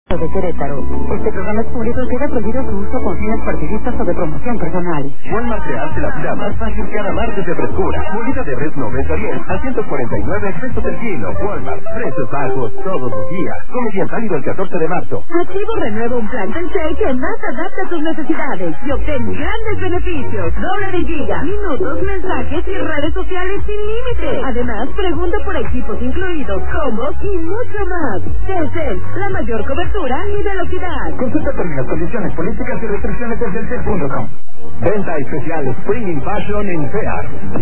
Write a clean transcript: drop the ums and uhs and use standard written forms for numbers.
de Querétaro. Este programa es público y queda prohibido su uso con fines partidistas o de promoción personal. Walmart te hace la vida más fácil cada martes de frescura. Molida de res 90-10 a 149 pesos el kilo. Walmart, precios bajos todos los días. Come bien válido el 14 de marzo. Activo renueva un plan Telcel que más adapta a tus necesidades y obtén grandes beneficios. Doble de giga, minutos, mensajes y redes sociales sin límite. Además, pregunta por equipos incluidos, combos y mucho más. Telcel, la mayor cobertura y velocidad. Consulta términos, condiciones, políticas y restricciones en telcel.com. Venta especial Spring in Fashion en FEAR.